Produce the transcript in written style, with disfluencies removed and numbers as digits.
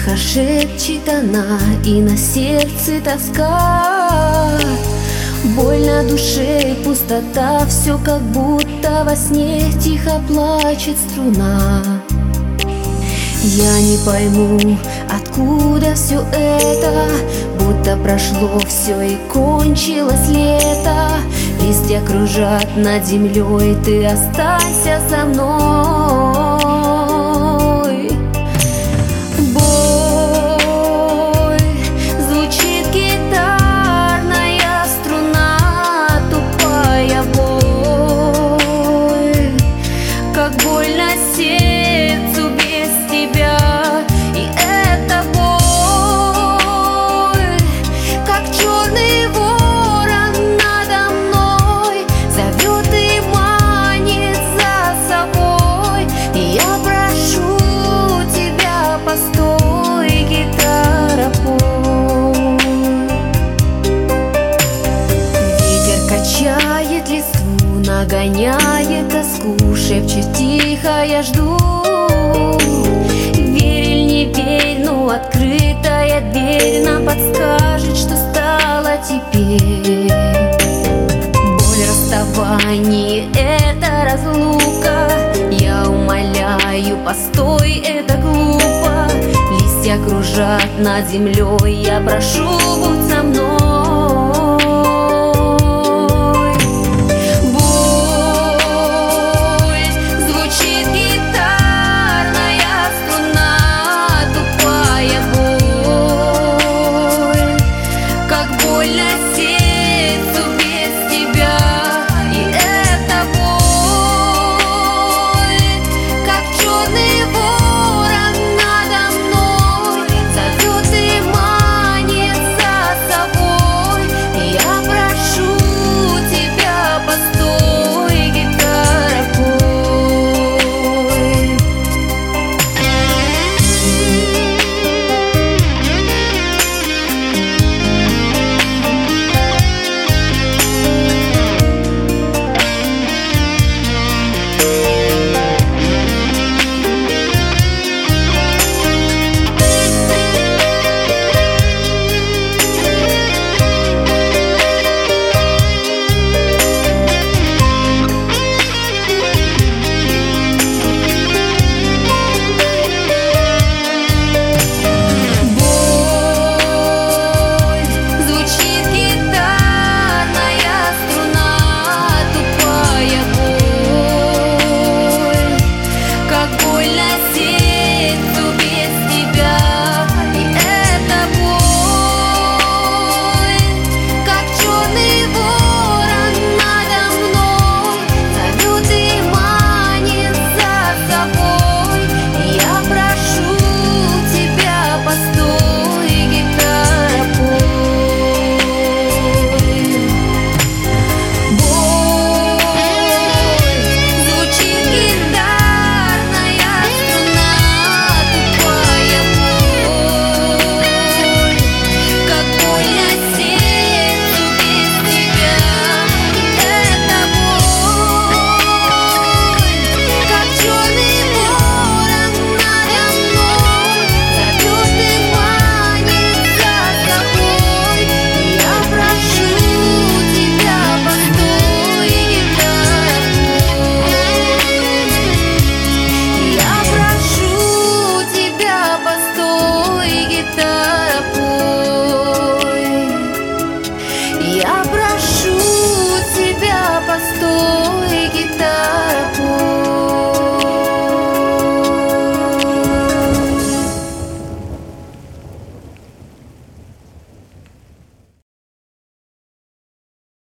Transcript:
Тихо шепчет она, и на сердце тоска. Боль на душе и пустота, все как будто во сне тихо плачет струна. Я не пойму, откуда все это, будто прошло все и кончилось лето. Листья кружат над землей, ты останься со мной. Боль, звучит гитарная струна, тупая боль, как больно сердцу без тебя. И эта боль, как черный ворон надо мной, зовет и манит за собой. И я прошу тебя, постой, гитара, пой. Ветер качает листву, нагоняет тоску, шепчет тихо, я жду. Верь или не верь, но открытая дверь нам подскажет, что стало теперь. Боль расставания — это разлука. Я умоляю, постой, это глупо. Листья кружат над землей, я прошу, будь